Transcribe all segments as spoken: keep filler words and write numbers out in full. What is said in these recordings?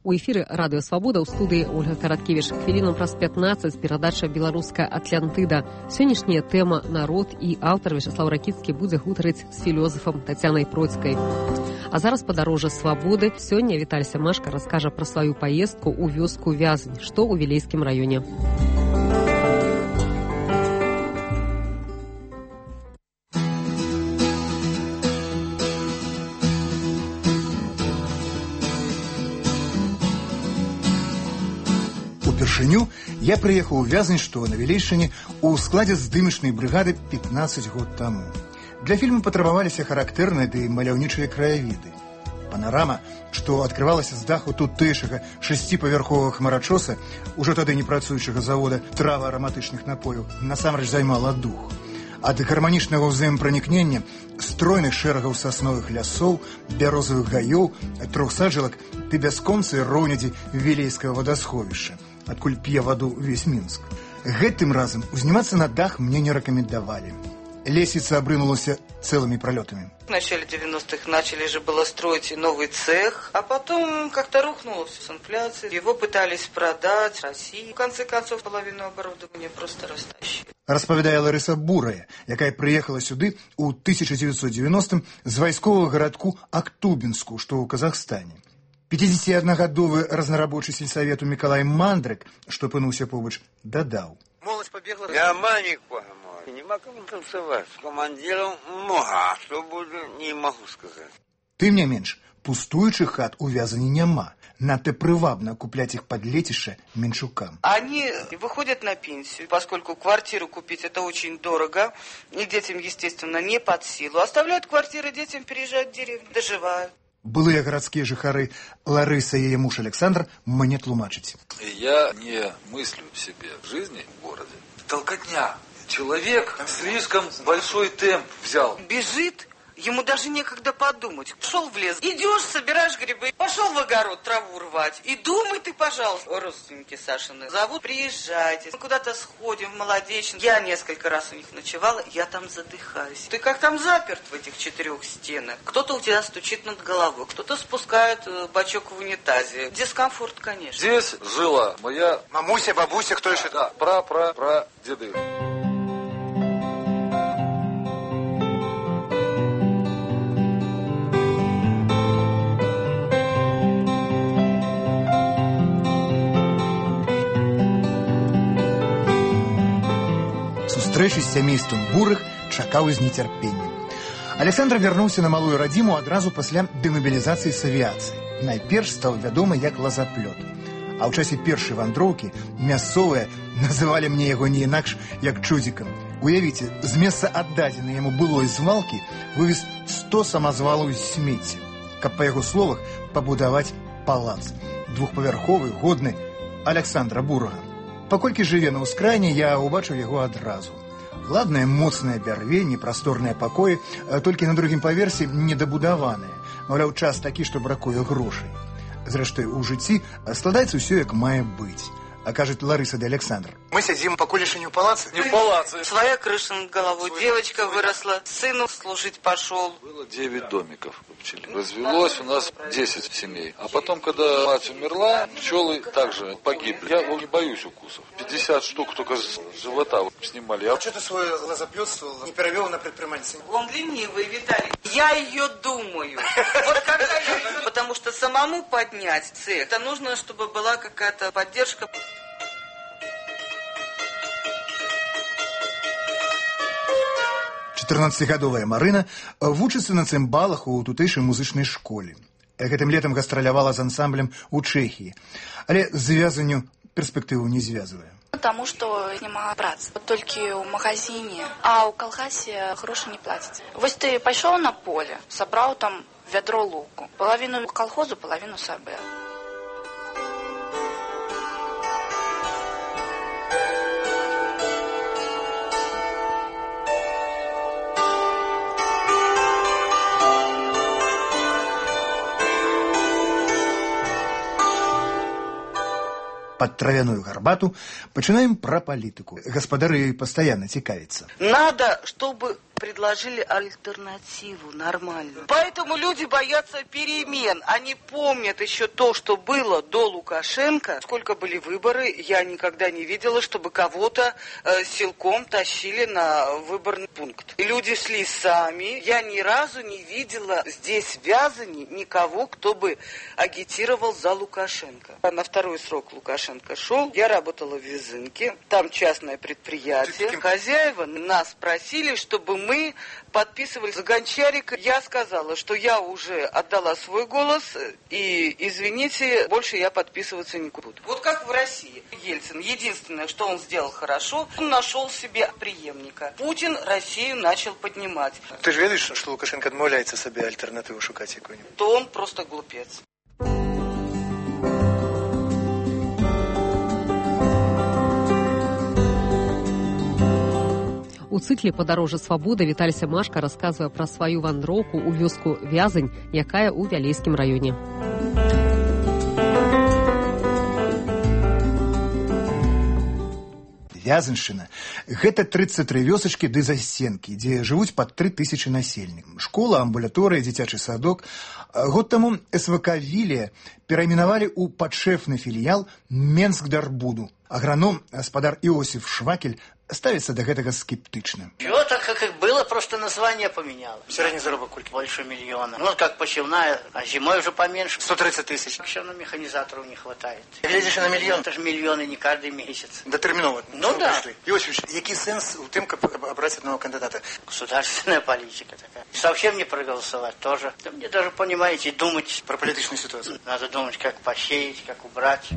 У эфіры радыё Свабода, ў студыі Ольга Караткевіч. Хвілінам праз пятнаццаць перадача «Беларуская Атлантыда». Сённяшняя тэма «Народ» і аўтар Вячаслаў Ракіцкі будзе гутарыць з філёзафам Тацянай Процькай. А зараз падарожжа Свабоды. Сёння Віталь Сямашка раскажа пра сваю паездку ў вёску Вязань, што ў Вілейскім раёне. Упершыню я прыехаў у Вязань, што на Вілейшчыне, у складзе здымачнай брыгады пятнаццаць год таму. Для фільму патрабаваліся характэрныя ды маляўнічыя краявіды. Панарама, што адкрывалася з даху тутэйшага шасціпавярховага хмарачоса, ужо тады не працуючага завода трава-араматычных напояў, насамрэч займала дух. Ад гарманічнага ўзаемапранікнення стройных шэрагаў сасновых лясоў, бярозавых гаёў, трохсаджалак ды бясконцыя роўнядзі вілейскага вадасховішча, адкуль п'е ваду ўвесь Мінск. Гэтым разам узнімацца на дах мне не рэкамендавалі. Лесвица обрынулась целыми пролетами. В начале девяностых начали же было строить новый цех, а потом как-то рухнуло все с инфляцией. Его пытались продать России. В конце концов, половину оборудования просто растащили. Распавядае Ларыса Бурая, якая прыехала сюды ў тысяча девятьсот девяностым з вайсковага гарадку Актубінску, што ў Казахстане. пятидесятиодногадовы разнарабочий сельсавету Миколай Мандрык, што апынуўся побач, дадаў. Молодь побегла... Я маленький, не могу танцевать. С командиром много, а что буду, не могу сказать. Тым не менш, пустуючых хат у Вязані няма. Надто прывабна купляць іх пад лецішча меншукам. Они выходят на пенсию, поскольку квартиру купить это очень дорого, и детям, естественно, не под силу. Оставляют квартиры детям, переезжают в деревню, доживают. Былыя гарадскія жыхары Ларыса и яе муж Александр мне тлумачаць. Я не мыслю себе жизни в городе. Толкотня. Человек слишком большой темп взял. Бежит, ему даже некогда подумать. Пошел в лес, идешь, собираешь грибы, пошел в огород траву рвать. И думай ты, пожалуйста, родственники Сашины зовут, приезжайте, мы куда-то сходим в Молодечный. Я несколько раз у них ночевала, я там задыхаюсь. Ты как там заперт в этих четырех стенах? Кто-то у тебя стучит над головой, кто-то спускает бачок в унитазе. Дискомфорт, конечно. Здесь жила моя... Мамуся, бабуся, кто еще? Да, пра-пра-пра-деды. Сустрэчы з сямействам Бурых чакаў з нецярпеннем. Александр вярнуўся на малую радзіму адразу пасля дэмабілізацыі з авіяцыі. Найперш стаў вядомы як лазаплёт. А ў часе першай вандроўкі мясцовыя называлі мне яго не інакш, як чудзікам. Уявіце, з месца аддадзенай яму былой звалкі вывез сто самазвалаў з смецця, каб, па яго словах, пабудаваць палац. Двухпавярховы, годны Александра Бурага. Паколькі жыве на ўскраіне, я ўбачыў яго адразу. Ладнае, моцнае бярвенне, прасторныя пакоі, толькі на другім паверсе недабудаваныя. Маўляў, час такі, што бракуе грошай. Зрэшты, у жыцці складаецца ўсё, як мае быць. А кажет Лариса де Александр. Мы сидим по колешению палаца. Не в палаце. Своя крыша над головой. Своя девочка крыша выросла, сыну служить пошел. Было девять домиков в пчеле. Развелось у нас десять семей. А потом, когда мать умерла, пчелы также погибли. Я не боюсь укусов. пятьдесят штук только с живота снимали. А что ты свое лазоплетство не перевел на предпринимательство? Он ленивый, Виталий. Я ее думаю. Вот когда я ее... Потому что самому поднять цех, это нужно, чтобы была какая-то поддержка. чатырнаццацігадовая Марына вучыцца на цымбалах у тутэйшай музычнай школе. Гэтым летам гастралявала з ансамблем у Чэхіі, але з Вязанню перспектыву не звязвае. Потому что няма працы. Толькі ў магазине, а ў калгасе грошы не плацяць. Вось ты пайшоў на поле, сабраў там вядро луку. Палавіну калхозу, палавіну сабе. Под травяную гарбату пачынаем пра палітыку. Гаспадар ёй пастаянна цікавіцца. Надо, чтобы предложили альтернативу нормальную. Поэтому люди боятся перемен. Они помнят еще то, что было до Лукашенко. Сколько были выборы, я никогда не видела, чтобы кого-то э, силком тащили на выборный пункт. И люди шли сами. Я ни разу не видела здесь в Вязани никого, кто бы агитировал за Лукашенко. На второй срок Лукашенко шел. Я работала в Вязынке. Там частное предприятие. Хозяева нас просили, чтобы мы подписывали за Гончарика. Я сказала, что я уже отдала свой голос, и, извините, больше я подписываться не буду. Вот как в России. Ельцин, единственное, что он сделал хорошо, он нашел себе преемника. Путин Россию начал поднимать. Ты же видишь, что Лукашенко отмовляется себе альтернативу шукать какую-нибудь? То он просто глупец. У цыкле «Падарожжа свабоды» Віталь Семашка расказвае пра сваю вандроўку ў вёску Вязань, якая ў Вялейскім раёне. Вязаншчына – гэта тридцать три вёсачкі ды засценкі, дзе жывуць пад тры тысячы насельнікаў. Школа, амбулаторыя, дзіцячы садок. Год таму эс вэ ка «Вілія» перайменавалі ў падшэфны філіял Менск-Дарбуду. Аграном, гаспадар Иосиф Швакель, ставится до этого скептично. Все так, как и было, просто название поменяло. Средний заработок сколько? Больше миллиона. Ну, как посевная, а зимой уже поменьше. сто тридцать тысяч. Все равно механизаторов не хватает. Глядишь на миллион. Это же миллионы не каждый месяц. Дотерминово. Ну да. Пришли. Иосифович, який сенс у тем, как обрать одного кандидата? Государственная политика такая. Совсем не проголосовать тоже. Да мне даже, понимаете, думать. Про политическую ситуацию. Надо думать, как посеять, как убрать.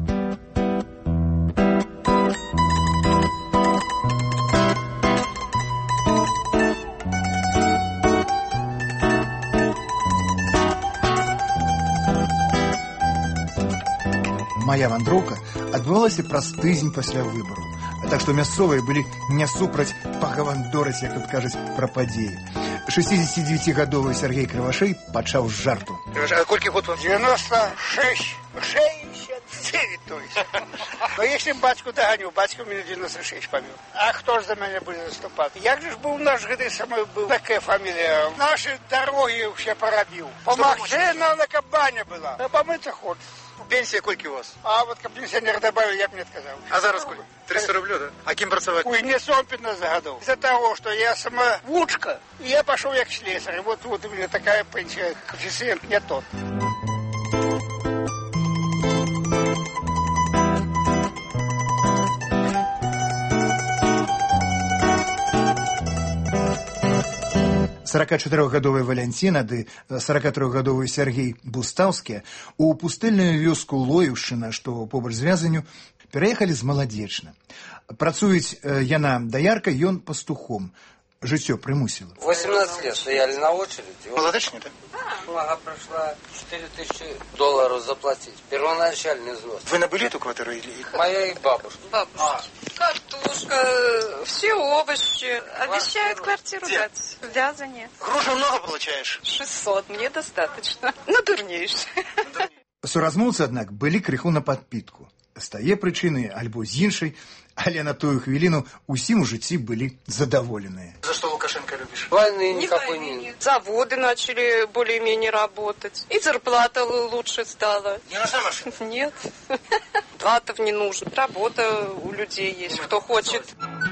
Моя вандроўка адбывалася праз тыдзень пасля выбару. Так што мясцовыя былі не супраць пагавандорыць, як тут кажуць, пра падзеі. шестидесятидевятигадовый Сергей Кривошей пачаў з жарту. А колькі год вам? девяносто шесть. шестьдесят девять, то есть. Но если бацьку догоню, бацька у меня девяносто шесть помер. А кто ж за меня будет заступать? Як же ж был наш гэты самый был? Такая фамилия. Наши дороги все порабил. По машинам на кабане была. А помыться ход. Пенсія колькі у вас? А вот как пенсионер добавил, я бы не отказал. А зараз колькі? триста рублей, да? А кем працаваць? Ой, мне сон пятнадцать годов. Из-за того, что я сама вучка, и я пошел як слесарь. Вот, вот у меня такая пенсия, коэффициент не тот. сорокачатырохгадовый Валянціна ды сорокатрохгадовый Сергей Бустаўскі у пустэльную вёску Лоіўшчына, што побач з Вязанню, пераехалі з Маладзечна. Працуюць яна даяркай, ён пастухом. Жыццё прымусіла. восемнадцать лет стояли на очереди. Маладечне, да? Бумага прошла, четыре тысячи долларов заплатить. Первоначальный взнос. Вы набыли эту квартиру или... Моя и бабушка. Бабушка. А. Картошка, все овощи. Обещают квартиру Где? дать. В Вязане. Грошей много получаешь? шестьсот, мне достаточно. Надурнеешь. Суразмоўцы, аднак, былі крыху на падпітку. З тае прычыны альбо з іншай, але на тую хвіліну усім у жыцці былі задаволеныя. За что Лукашенко любишь? Войны никакой нет. Заводы начали более-менее работать. И зарплата лучше стала. Не нужна машина? Нет. Платов не нужно. Работа у людей есть, кто хочет.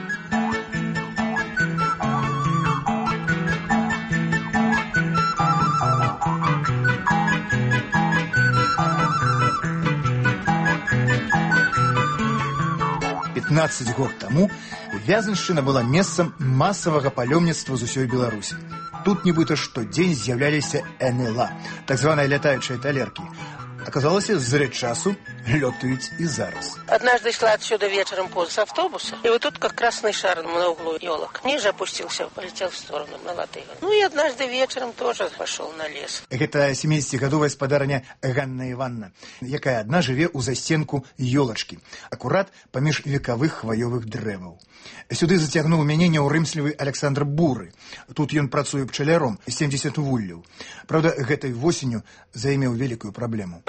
пятнадцать год таму Вязаншчына была месцам масавага палёмніцтва з усёй Беларусі. Тут нібыта штодзень з'яўляліся эн эл а, так званыя лятаючыя талеркі. Оказалось, зря часу летают и зараз. Однажды шла отсюда вечером поезд с автобуса, и вот тут как красный шар на углу елок. Ниже опустился, полетел в сторону на Латыгу. Ну и однажды вечером тоже пошел на лес. Это семидесятигадовая спадарня Ганна Ивановна, якая одна живе у застенку елочки, аккурат помеж вековых хвоевых древов. Сюды зацягнул мяне няўрымслівы Александр Буры. Тут ён працуе пчаляром, семьдесят вулляў. Правда, гэтай восенню займеў великую проблему.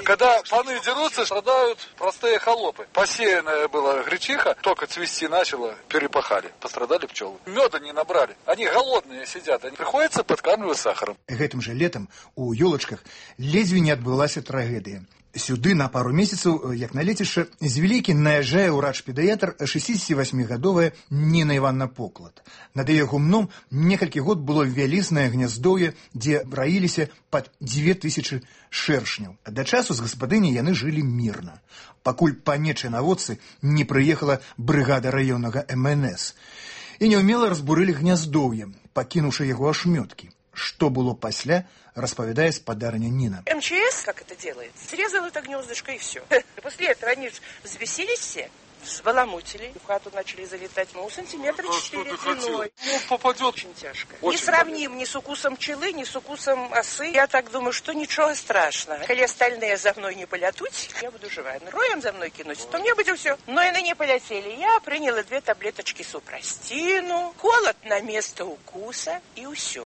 Когда паны дерутся, страдают простые холопы. Посеянная была гречиха, только цвести начала, перепахали. Пострадали пчелы. Меда не набрали. Они голодные сидят. Они приходится подкармливать сахаром. Гэтым же летом у ёлачках ледзьве не адбылася трагедыя. Сюды на пару месяцаў, як на лецішча, з вялікі наязджае ўрач-педыятр шэсцідзесяцівасьмігадовая Ніна Іванна Поклад. Над яе гумном некалькі год было вялізнае гняздоўе, дзе раіліся пад дзве тысячы шэршняў. Да часу з гаспадыняй яны жылі мірна, пакуль па нечай наводцы не прыехала брыгада раённага эм эн эс і няўмела разбурылі гняздоўе, пакінуўшы яго ашмёткі. Что было пасля, распавядае спадарня Нина. эм че эс, как это делается, срезал это гнездышко и все. После этого они взбесились все, взбаламутили, в хату начали залетать, ну, сантиметра четыре длиной. Ну, попадет. Очень тяжко. Очень не сравним ни с укусом пчелы, ни с укусом осы. Я так думаю, что ничего страшного. Коли остальные за мной не полетут, я буду жива. Роем за мной кинуть, то мне будет все. Но и они не полетели. Я приняла две таблеточки супрастину, холод на место укуса и все.